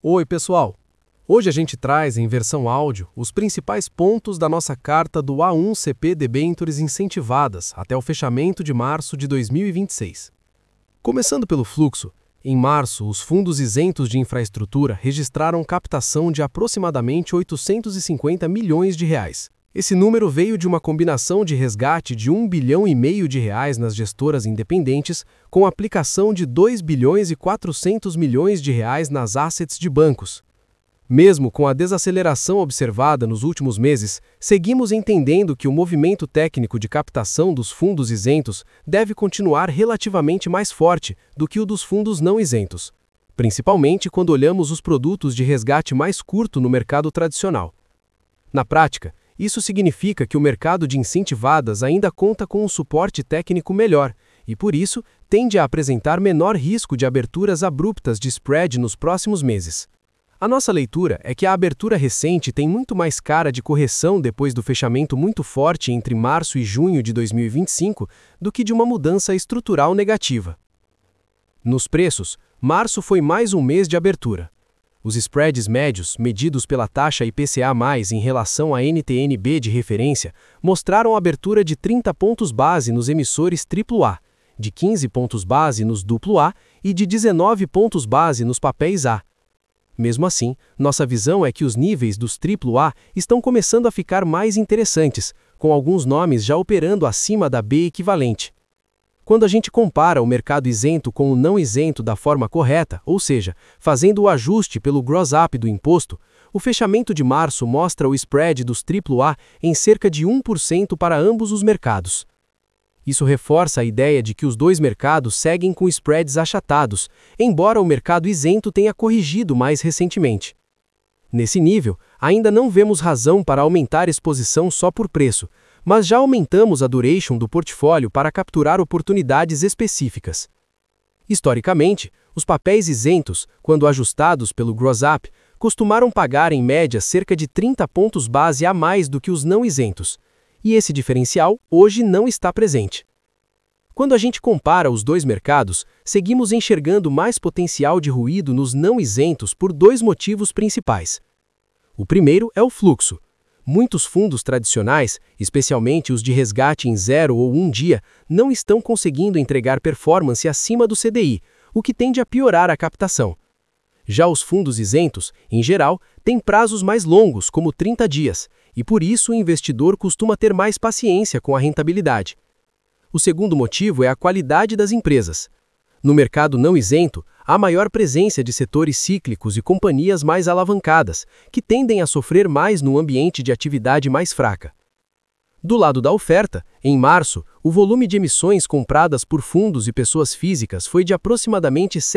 Oi, pessoal! Hoje a gente traz, em versão áudio, os principais pontos da nossa carta do A1CP Debêntures Incentivadas até o fechamento de março de 2026. Começando pelo fluxo, em março, os fundos isentos de infraestrutura registraram captação de aproximadamente R$ 850 milhões. Esse número veio de uma combinação de resgate de R$ 1,5 bilhão nas gestoras independentes, com aplicação de R$ 2,4 bilhões nas assets de bancos. Mesmo com a desaceleração observada nos últimos meses, seguimos entendendo que o movimento técnico de captação dos fundos isentos deve continuar relativamente mais forte do que o dos fundos não isentos, principalmente quando olhamos os produtos de resgate mais curto no mercado tradicional. Na prática, isso significa que o mercado de incentivadas ainda conta com um suporte técnico melhor e, por isso, tende a apresentar menor risco de aberturas abruptas de spread nos próximos meses. A nossa leitura é que a abertura recente tem muito mais cara de correção depois do fechamento muito forte entre março e junho de 2025 do que de uma mudança estrutural negativa. Nos preços, março foi mais um mês de abertura. Os spreads médios, medidos pela taxa IPCA+, em relação à NTN-B de referência, mostraram abertura de 30 pontos base nos emissores AAA, de 15 pontos base nos AA e de 19 pontos base nos papéis A. Mesmo assim, nossa visão é que os níveis dos AAA estão começando a ficar mais interessantes, com alguns nomes já operando acima da B equivalente. Quando a gente compara o mercado isento com o não isento da forma correta, ou seja, fazendo o ajuste pelo gross-up do imposto, o fechamento de março mostra o spread dos AAA em cerca de 1% para ambos os mercados. Isso reforça a ideia de que os dois mercados seguem com spreads achatados, embora o mercado isento tenha corrigido mais recentemente. Nesse nível, ainda não vemos razão para aumentar exposição só por preço, mas já aumentamos a duration do portfólio para capturar oportunidades específicas. Historicamente, os papéis isentos, quando ajustados pelo gross-up, costumaram pagar em média cerca de 30 pontos base a mais do que os não isentos, e esse diferencial hoje não está presente. Quando a gente compara os dois mercados, seguimos enxergando mais potencial de ruído nos não isentos por dois motivos principais. O primeiro é o fluxo. Muitos fundos tradicionais, especialmente os de resgate em 0 ou 1 dia, não estão conseguindo entregar performance acima do CDI, o que tende a piorar a captação. Já os fundos isentos, em geral, têm prazos mais longos, como 30 dias, e por isso o investidor costuma ter mais paciência com a rentabilidade. O segundo motivo é a qualidade das empresas. No mercado não isento, há maior presença de setores cíclicos e companhias mais alavancadas, que tendem a sofrer mais no ambiente de atividade mais fraca. Do lado da oferta, em março, o volume de emissões compradas por fundos e pessoas físicas foi de aproximadamente R$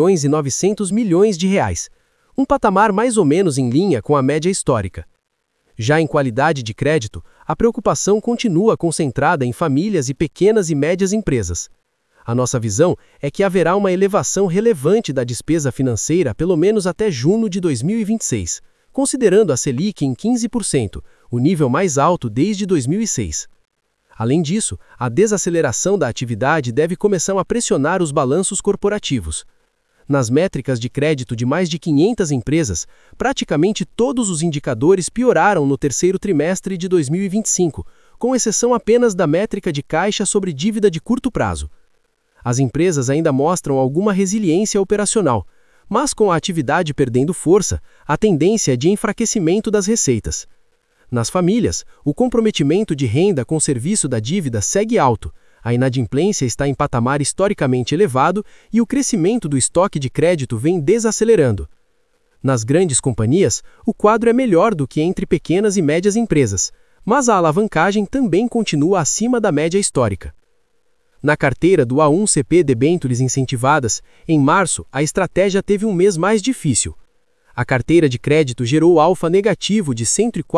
7,9 bilhões, um patamar mais ou menos em linha com a média histórica. Já em qualidade de crédito, a preocupação continua concentrada em famílias e pequenas e médias empresas. A nossa visão é que haverá uma elevação relevante da despesa financeira pelo menos até junho de 2026, considerando a Selic em 15%, o nível mais alto desde 2006. Além disso, a desaceleração da atividade deve começar a pressionar os balanços corporativos. Nas métricas de crédito de mais de 500 empresas, praticamente todos os indicadores pioraram no terceiro trimestre de 2025, com exceção apenas da métrica de caixa sobre dívida de curto prazo. As empresas ainda mostram alguma resiliência operacional, mas com a atividade perdendo força, a tendência é de enfraquecimento das receitas. Nas famílias, o comprometimento de renda com o serviço da dívida segue alto, a inadimplência está em patamar historicamente elevado e o crescimento do estoque de crédito vem desacelerando. Nas grandes companhias, o quadro é melhor do que entre pequenas e médias empresas, mas a alavancagem também continua acima da média histórica. Na carteira do A1CP Debêntures Incentivadas, em março, a estratégia teve um mês mais difícil. A carteira de crédito gerou alfa negativo de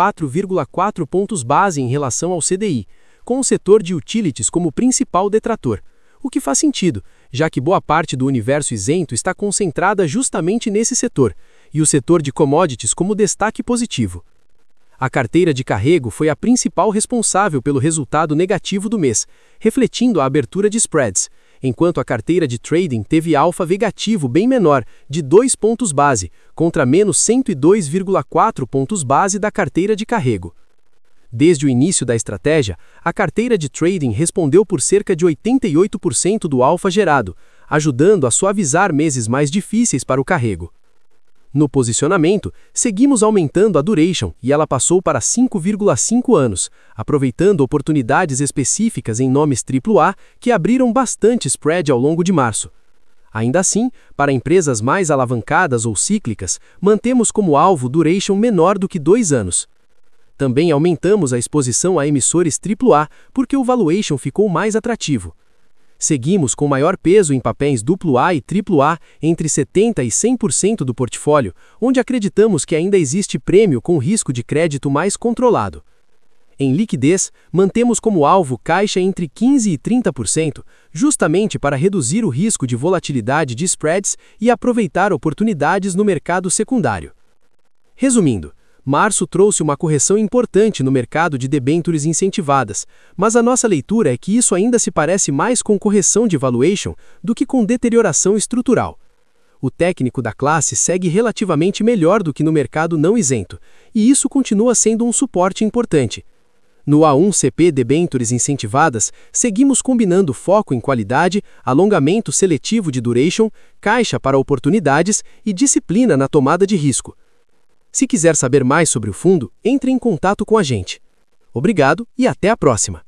104,4 pontos base em relação ao CDI, com o setor de utilities como principal detrator, o que faz sentido, já que boa parte do universo isento está concentrada justamente nesse setor, e o setor de commodities como destaque positivo. A carteira de carrego foi a principal responsável pelo resultado negativo do mês, refletindo a abertura de spreads, enquanto a carteira de trading teve alfa negativo bem menor, de 2 pontos base, contra menos 102,4 pontos base da carteira de carrego. Desde o início da estratégia, a carteira de trading respondeu por cerca de 88% do alfa gerado, ajudando a suavizar meses mais difíceis para o carrego. No posicionamento, seguimos aumentando a duration e ela passou para 5,5 anos, aproveitando oportunidades específicas em nomes AAA que abriram bastante spread ao longo de março. Ainda assim, para empresas mais alavancadas ou cíclicas, mantemos como alvo duration menor do que 2 anos. Também aumentamos a exposição a emissores AAA porque o valuation ficou mais atrativo. Seguimos com maior peso em papéis AA e AAA entre 70% e 100% do portfólio, onde acreditamos que ainda existe prêmio com risco de crédito mais controlado. Em liquidez, mantemos como alvo caixa entre 15% e 30%, justamente para reduzir o risco de volatilidade de spreads e aproveitar oportunidades no mercado secundário. Resumindo, março trouxe uma correção importante no mercado de debêntures incentivadas, mas a nossa leitura é que isso ainda se parece mais com correção de valuation do que com deterioração estrutural. O técnico da classe segue relativamente melhor do que no mercado não isento, e isso continua sendo um suporte importante. No A1CP debêntures incentivadas, seguimos combinando foco em qualidade, alongamento seletivo de duration, caixa para oportunidades e disciplina na tomada de risco. Se quiser saber mais sobre o fundo, entre em contato com a gente. Obrigado e até a próxima!